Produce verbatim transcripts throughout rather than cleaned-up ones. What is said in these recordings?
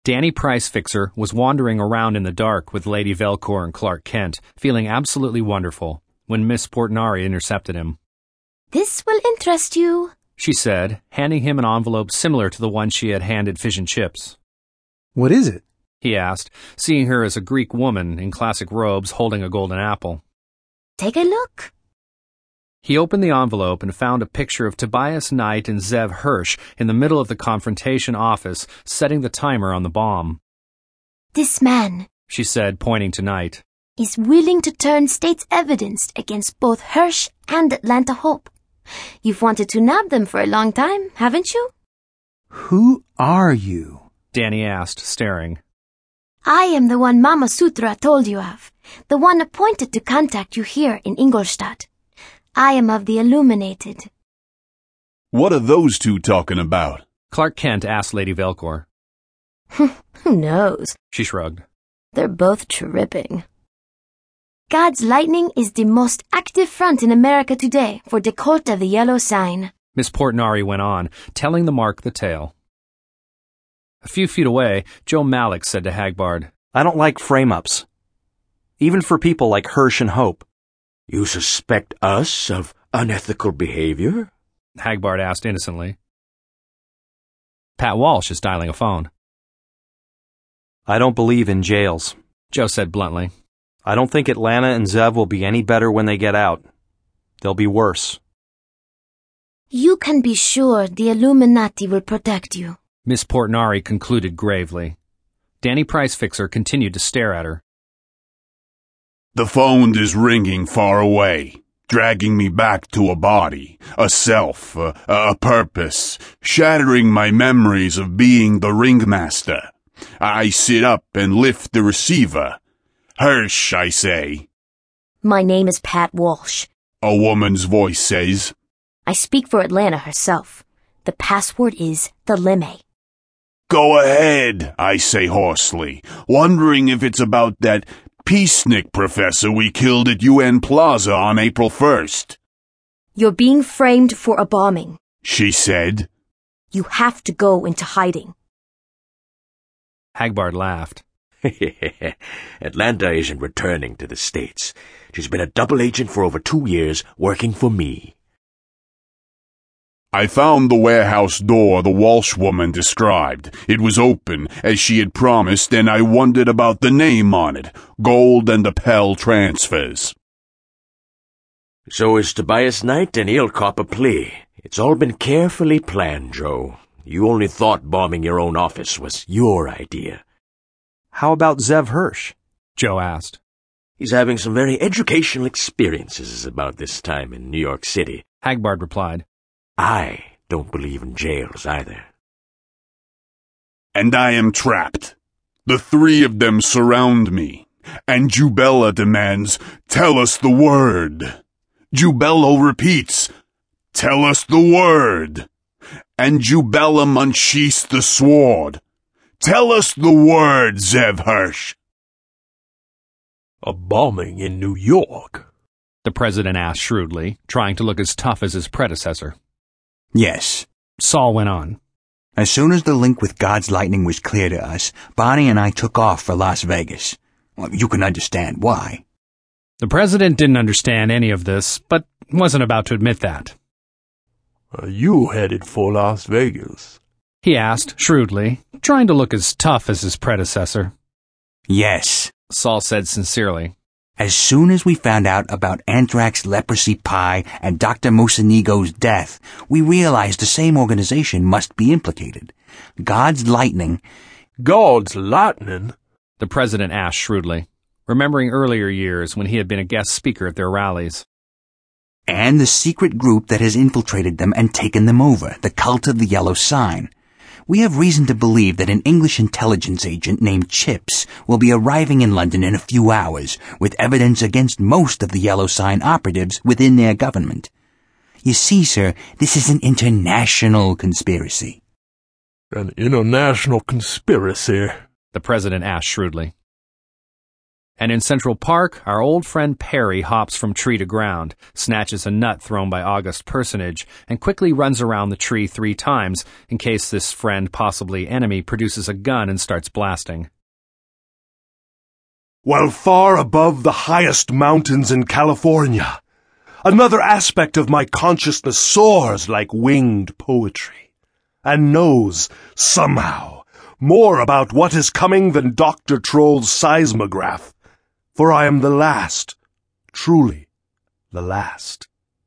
Danny Price Fixer was wandering around in the dark with Lady Velcor and Clark Kent, feeling absolutely wonderful, when Miss Portinari intercepted him. "This will interest you," she said, handing him an envelope similar to the one she had handed Fish and Chips. "What is it?" he asked, seeing her as a Greek woman in classic robes holding a golden apple. "Take a look." He opened the envelope and found a picture of Tobias Knight and Zev Hirsch in the middle of the confrontation office, setting the timer on the bomb. "This man," she said, pointing to Knight, "is willing to turn state's evidence against both Hirsch and Atlanta Hope. You've wanted to nab them for a long time, haven't you?" "Who are you?" Danny asked, staring. "I am the one Mama Sutra told you of, the one appointed to contact you here in Ingolstadt. I am of the Illuminated." "What are those two talking about?" Clark Kent asked Lady Velcor. "Who knows?" she shrugged. "They're both tripping." "God's Lightning is the most active front in America today for the cult of the yellow sign," Miss Portinari went on, telling the Mark the tale. A few feet away, Joe Malik said to Hagbard, "I don't like frame-ups. Even for people like Hirsch and Hope." "You suspect us of unethical behavior?" Hagbard asked innocently. Pat Walsh is dialing a phone. "I don't believe in jails," Joe said bluntly. "I don't think Atlanta and Zev will be any better when they get out. They'll be worse." "You can be sure the Illuminati will protect you," Miss Portinari concluded gravely. Danny Price Fixer continued to stare at her. "The phone is ringing far away, dragging me back to a body, a self, a, a purpose, shattering my memories of being the ringmaster. I sit up and lift the receiver. Hirsch, I say. "My name is Pat Walsh," a woman's voice says. "I speak for Atlanta herself. The password is the lime." "Go ahead," I say hoarsely, wondering if it's about that peacenik professor we killed at U N Plaza on April first. "You're being framed for a bombing," she said. "You have to go into hiding." Hagbard laughed. "Atlanta isn't returning to the States. She's been a double agent for over two years, working for me." I found the warehouse door the Walsh woman described. It was open, as she had promised, and I wondered about the name on it, Gold and Appel Transfers. "So is Tobias Knight, and he'll cop a plea. It's all been carefully planned, Joe. You only thought bombing your own office was your idea." "How about Zev Hirsch?" Joe asked. "He's having some very educational experiences about this time in New York City." Hagbard replied. "I don't believe in jails either." And I am trapped. The three of them surround me, and Jubella demands, "Tell us the word." Jubello repeats, "Tell us the word." And Jubellum unsheaths the sword. "Tell us the word, Zev Hirsch." "A bombing in New York?" the president asked shrewdly, trying to look as tough as his predecessor. "Yes," Saul went on. "As soon as the link with God's Lightning was clear to us, Bonnie and I took off for Las Vegas. Well, you can understand why." The president didn't understand any of this, but wasn't about to admit that. "Are you headed for Las Vegas?" he asked shrewdly, trying to look as tough as his predecessor. "Yes," Saul said sincerely. "As soon as we found out about Anthrax, Leprosy Pie, and Doctor Mosenigo's death, we realized the same organization must be implicated. God's Lightning—" "God's Lightning?" the president asked shrewdly, remembering earlier years when he had been a guest speaker at their rallies. "And the secret group that has infiltrated them and taken them over, the Cult of the Yellow Sign. We have reason to believe that an English intelligence agent named Chips will be arriving in London in a few hours with evidence against most of the Yellow Sign operatives within their government. You see, sir, this is an international conspiracy." "An international conspiracy?" the president asked shrewdly. And in Central Park, our old friend Perry hops from tree to ground, snatches a nut thrown by August Personage, and quickly runs around the tree three times in case this friend, possibly enemy, produces a gun and starts blasting. While far above the highest mountains in California, another aspect of my consciousness soars like winged poetry, and knows, somehow, more about what is coming than Doctor Troll's seismograph, for I am the last, truly the last.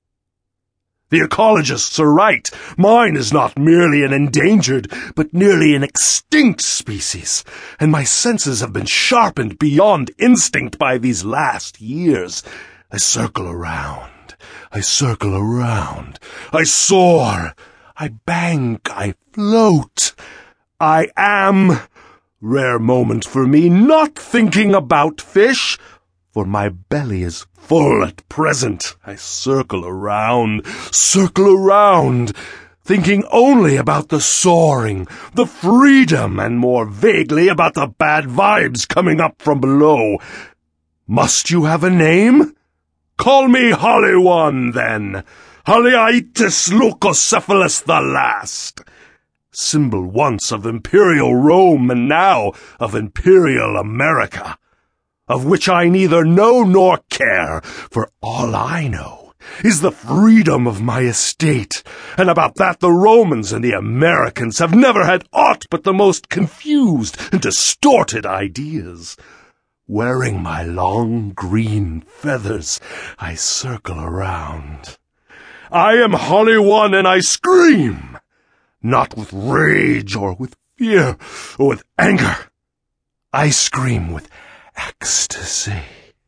The ecologists are right. Mine is not merely an endangered, but nearly an extinct species, and my senses have been sharpened beyond instinct by these last years. I circle around, I circle around, I soar, I bank, I float. I am, rare moment for me, not thinking about fish, for my belly is full at present. I circle around, circle around, thinking only about the soaring, the freedom, and more vaguely about the bad vibes coming up from below. Must you have a name? Call me Holly One, then. Hollyitis leucocephalus the last. Symbol once of imperial Rome and now of imperial America, of which I neither know nor care, for all I know is the freedom of my estate, and about that the Romans and the Americans have never had aught but the most confused and distorted ideas. Wearing my long green feathers, I circle around. I am Holly One, and I scream! Not with rage or with fear or with anger. I scream with ecstasy.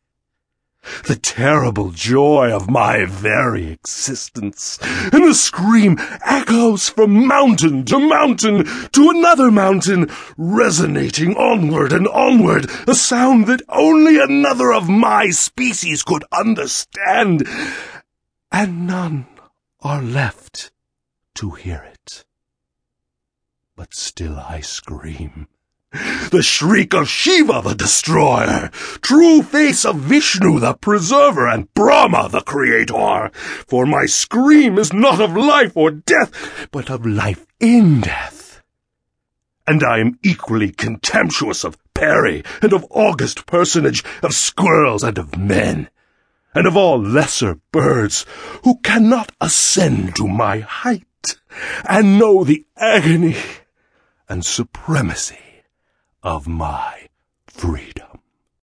The terrible joy of my very existence. And the scream echoes from mountain to mountain to another mountain, resonating onward and onward, a sound that only another of my species could understand. And none are left to hear it. But still I scream. The shriek of Shiva the Destroyer, true face of Vishnu the Preserver, and Brahma the Creator. For my scream is not of life or death, but of life in death. And I am equally contemptuous of Perry, and of August Personage, of squirrels, and of men, and of all lesser birds who cannot ascend to my height, and know the agony and supremacy of my freedom.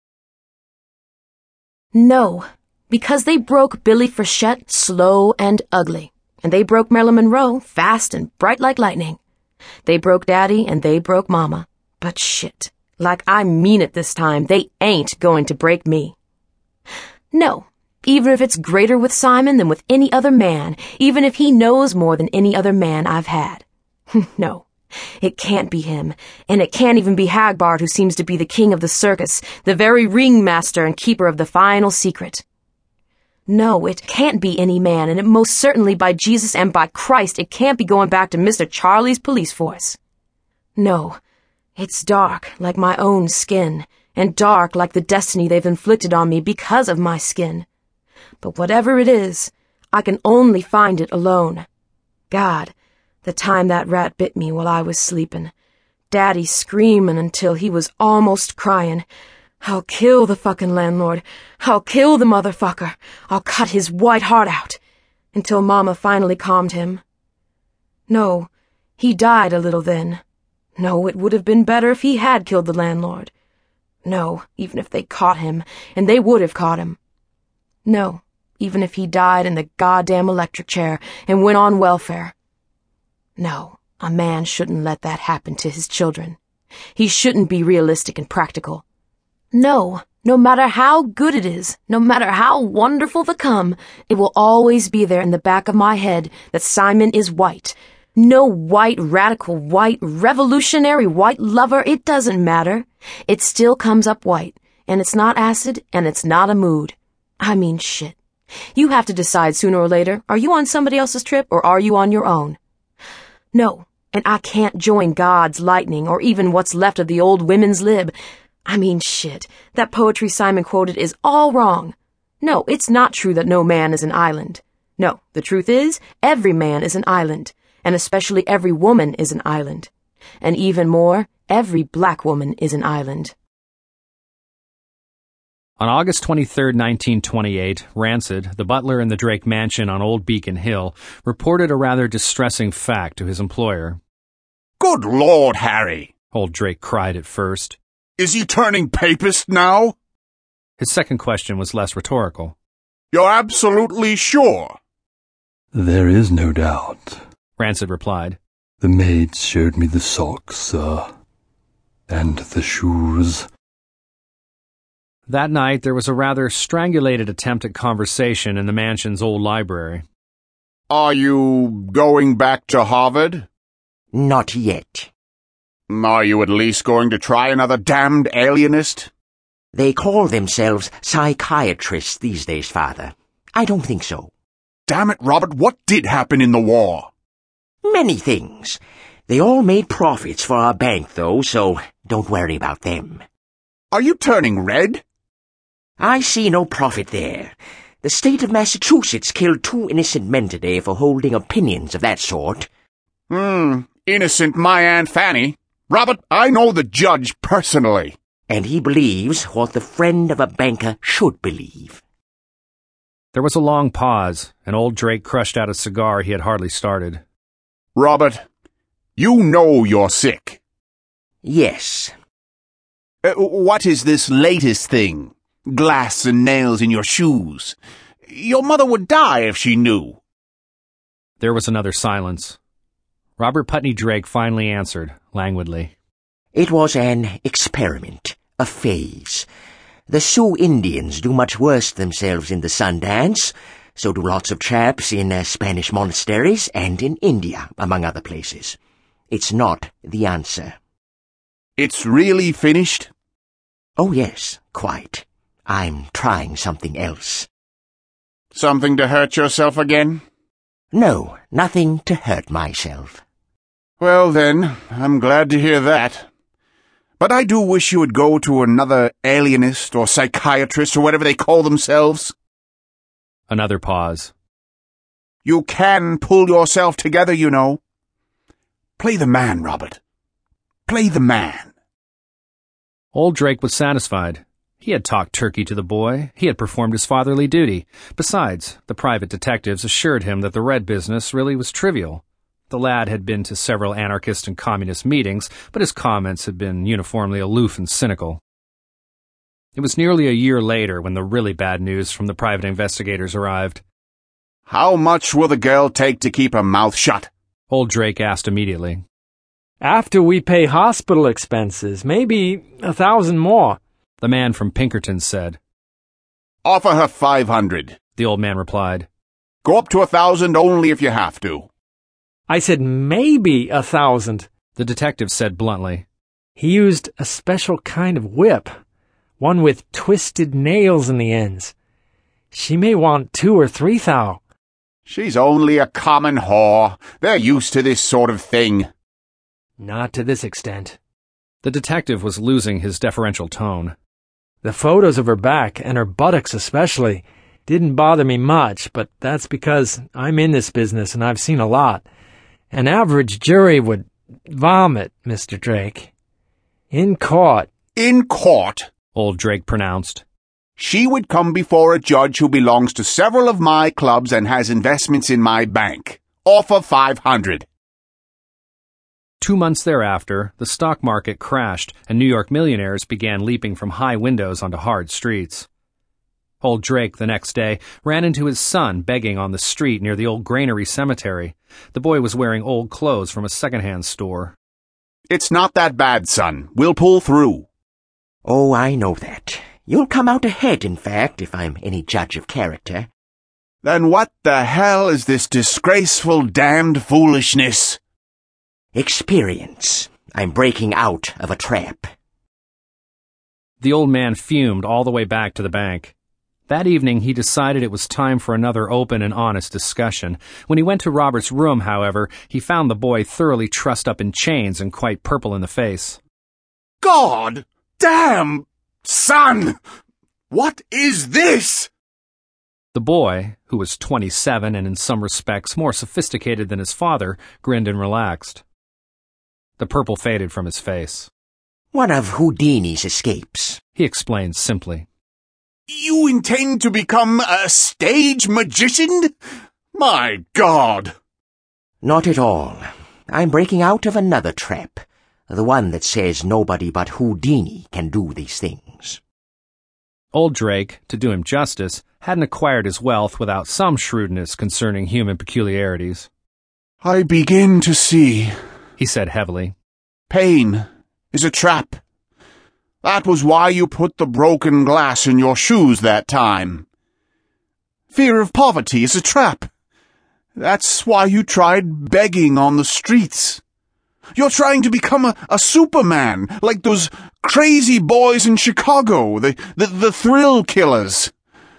No, because they broke Billy Frechette slow and ugly, and they broke Marilyn Monroe fast and bright like lightning. They broke Daddy and they broke Mama. But shit, like I mean it this time, they ain't going to break me. No, even if it's greater with Simon than with any other man, even if he knows more than any other man I've had. No. It can't be him, and it can't even be Hagbard, who seems to be the king of the circus, the very ringmaster and keeper of the final secret. No, it can't be any man, and it most certainly by Jesus and by Christ it can't be going back to Mister Charlie's police force. No, it's dark like my own skin, and dark like the destiny they've inflicted on me because of my skin. But whatever it is, I can only find it alone. God, the time that rat bit me while I was sleeping. Daddy screaming until he was almost crying. I'll kill the fucking landlord. I'll kill the motherfucker. I'll cut his white heart out. Until Mama finally calmed him. No, he died a little then. No, it would have been better if he had killed the landlord. No, even if they caught him, and they would have caught him. No, even if he died in the goddamn electric chair and went on welfare. No, a man shouldn't let that happen to his children. He shouldn't be realistic and practical. No, no matter how good it is, no matter how wonderful the come, it will always be there in the back of my head that Simon is white. No white, radical, white, revolutionary, white lover, it doesn't matter. It still comes up white, and it's not acid, and it's not a mood. I mean shit. You have to decide sooner or later, are you on somebody else's trip, or are you on your own? No, and I can't join God's lightning or even what's left of the old women's lib. I mean, shit. That poetry Simon quoted is all wrong. No, it's not true that no man is an island. No, the truth is, every man is an island, and especially every woman is an island. And even more, every black woman is an island. On August twenty-third, nineteen twenty-eight, Rancid, the butler in the Drake mansion on Old Beacon Hill, reported a rather distressing fact to his employer. Good Lord, Harry! Old Drake cried at first. Is he turning papist now? His second question was less rhetorical. You're absolutely sure? There is no doubt, Rancid replied. The maids showed me the socks, sir, and the shoes. That night there was a rather strangulated attempt at conversation in the mansion's old library. Are you going back to Harvard? Not yet. Are you at least going to try another damned alienist? They call themselves psychiatrists these days, Father. I don't think so. Damn it, Robert, what did happen in the war? Many things. They all made profits for our bank, though, so don't worry about them. Are you turning red? I see no profit there. The state of Massachusetts killed two innocent men today for holding opinions of that sort. Hmm, innocent my Aunt Fanny. Robert, I know the judge personally. And he believes what the friend of a banker should believe. There was a long pause, and old Drake crushed out a cigar he had hardly started. Robert, you know you're sick. Yes. Uh, what is this latest thing? Glass and nails in your shoes. Your mother would die if she knew. There was another silence. Robert Putney Drake finally answered, languidly. It was an experiment, a phase. The Sioux Indians do much worse themselves in the Sundance. So do lots of chaps in uh, Spanish monasteries and in India, among other places. It's not the answer. It's really finished? Oh, yes, quite. I'm trying something else. Something to hurt yourself again? No, nothing to hurt myself. Well, then, I'm glad to hear that. But I do wish you would go to another alienist or psychiatrist or whatever they call themselves. Another pause. You can pull yourself together, you know. Play the man, Robert. Play the man. Old Drake was satisfied. He had talked turkey to the boy. He had performed his fatherly duty. Besides, the private detectives assured him that the Red business really was trivial. The lad had been to several anarchist and communist meetings, but his comments had been uniformly aloof and cynical. It was nearly a year later when the really bad news from the private investigators arrived. How much will the girl take to keep her mouth shut? Old Drake asked immediately. After we pay hospital expenses, maybe a thousand more, the man from Pinkerton said. Offer her five hundred, the old man replied. Go up to a thousand only if you have to. I said maybe a thousand, the detective said bluntly. He used a special kind of whip, one with twisted nails in the ends. She may want two or three thou. She's only a common whore. They're used to this sort of thing. Not to this extent. The detective was losing his deferential tone. The photos of her back, and her buttocks especially, didn't bother me much, but that's because I'm in this business and I've seen a lot. An average jury would vomit, Mister Drake. In court. In court, old Drake pronounced. She would come before a judge who belongs to several of my clubs and has investments in my bank. Offer five hundred. Two months thereafter, the stock market crashed and New York millionaires began leaping from high windows onto hard streets. Old Drake, the next day, ran into his son begging on the street near the old granary cemetery. The boy was wearing old clothes from a second-hand store. It's not that bad, son. We'll pull through. Oh, I know that. You'll come out ahead, in fact, if I'm any judge of character. Then what the hell is this disgraceful damned foolishness? Experience. I'm breaking out of a trap. The old man fumed all the way back to the bank. That evening, he decided it was time for another open and honest discussion. When he went to Robert's room, however, he found the boy thoroughly trussed up in chains and quite purple in the face. God! Damn! Son! What is this? The boy, who was twenty-seven and in some respects more sophisticated than his father, grinned and relaxed. The purple faded from his face. One of Houdini's escapes, he explained simply. You intend to become a stage magician? My God! Not at all. I'm breaking out of another trap, the one that says nobody but Houdini can do these things. Old Drake, to do him justice, hadn't acquired his wealth without some shrewdness concerning human peculiarities. I begin to see, he said heavily. Pain is a trap. That was why you put the broken glass in your shoes that time. Fear of poverty is a trap. That's why you tried begging on the streets. You're trying to become a, a Superman, like those crazy boys in Chicago, the, the, the thrill killers.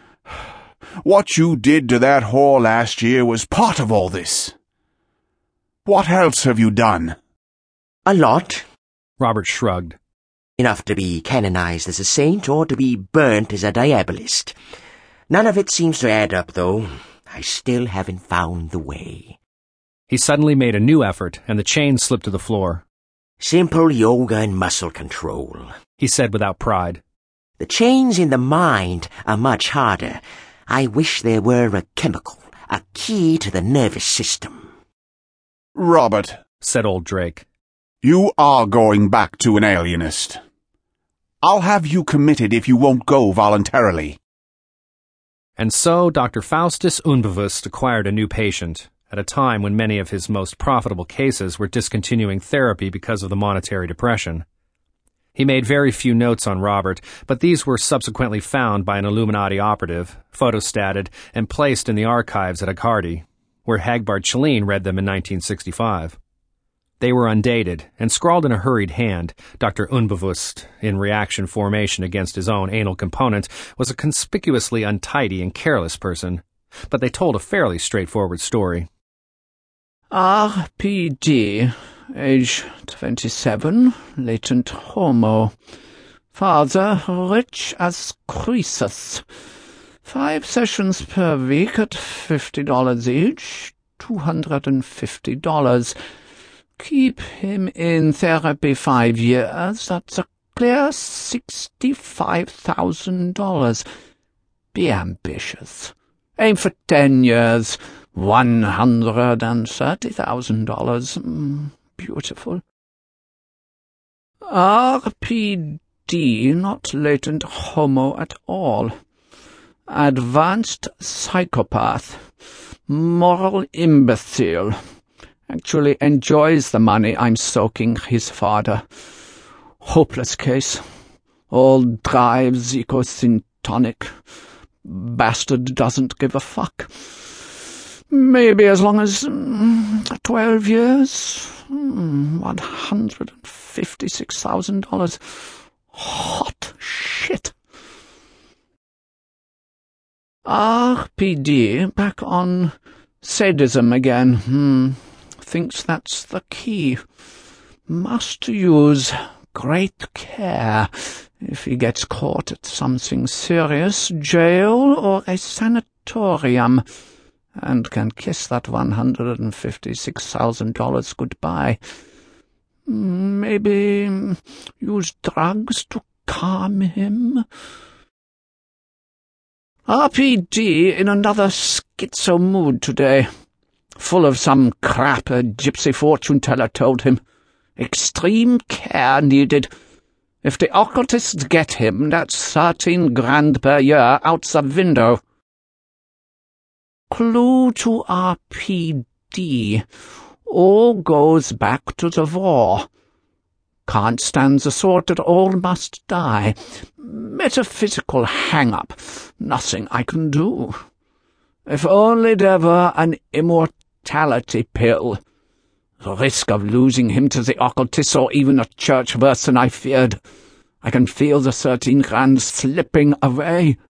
What you did to that whore last year was part of all this. What else have you done? A lot. Robert shrugged. Enough to be canonized as a saint or to be burnt as a diabolist. None of it seems to add up, though. I still haven't found the way. He suddenly made a new effort, and the chain slipped to the floor. Simple yoga and muscle control, he said without pride. The chains in the mind are much harder. I wish there were a chemical, a key to the nervous system. Robert, said old Drake, you are going back to an alienist. I'll have you committed if you won't go voluntarily. And so Doctor Faustus Unbewusst acquired a new patient, at a time when many of his most profitable cases were discontinuing therapy because of the monetary depression. He made very few notes on Robert, but these were subsequently found by an Illuminati operative, photostated, and placed in the archives at Aghardi, where Hagbard Chelleen read them in nineteen sixty-five. They were undated, and scrawled in a hurried hand. Doctor Unbewusst, in reaction formation against his own anal component, was a conspicuously untidy and careless person, but they told a fairly straightforward story. R P D, age twenty-seven, latent homo. Father rich as Croesus. Five sessions per week at fifty dollars each, two hundred and fifty dollars. Keep him in therapy five years, that's a clear sixty-five thousand dollars. Be ambitious. Aim for ten years. One hundred and thirty thousand dollars. Mm, beautiful. R P D, not latent homo at all. Advanced psychopath. Moral imbecile. Actually enjoys the money I'm soaking his father. Hopeless case. All drives ecosyntonic. Bastard doesn't give a fuck. Maybe as long as mm, twelve years. Mm, one hundred and fifty-six thousand dollars. Hot shit. R P D back on sadism again. Hmm. Thinks that's the key. Must use great care. If he gets caught at something serious, jail or a sanatorium, and can kiss that one hundred and fifty-six thousand dollars goodbye. Maybe use drugs to calm him. R P D in another schizo mood today, full of some crap a gypsy fortune-teller told him. Extreme care needed. If the occultists get him, that's thirteen grand per year out the window. Clue to R P D. All goes back to the war. Can't stand the thought that all must die. Metaphysical hang-up. Nothing I can do. If only there were an immortality pill. The risk of losing him to the occultists or even a church worse than I feared. I can feel the thirteen grand slipping away.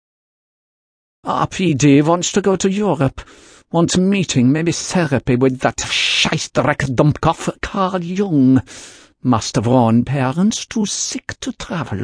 R P D wants to go to Europe. Wants meeting, maybe therapy with that scheissdreck Dummkopf Carl Jung. Must have worn parents too sick to travel.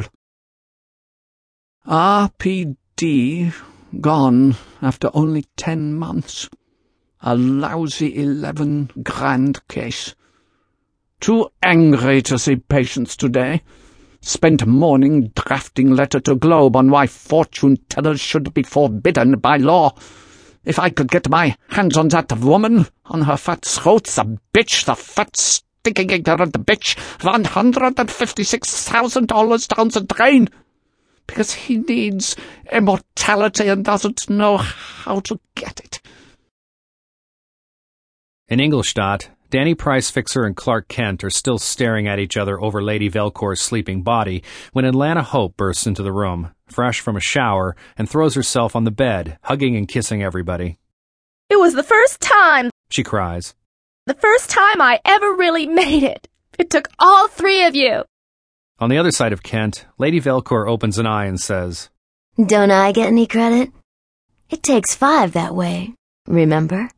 R P D gone after only ten months. A lousy eleven grand case. Too angry to see patients today. Spent morning drafting letter to Globe on why fortune tellers should be forbidden by law. If I could get my hands on that woman, on her fat throat, the bitch, the fat stinking ignorant bitch, one hundred and fifty-six thousand dollars down the drain. Because he needs immortality and doesn't know how to get it. In Ingolstadt, Danny Price Fixer and Clark Kent are still staring at each other over Lady Velcor's sleeping body when Atlanta Hope bursts into the room, fresh from a shower, and throws herself on the bed, hugging and kissing everybody. It was the first time, she cries. The first time I ever really made it. It took all three of you. On the other side of Kent, Lady Velcor opens an eye and says, Don't I get any credit? It takes five that way, remember?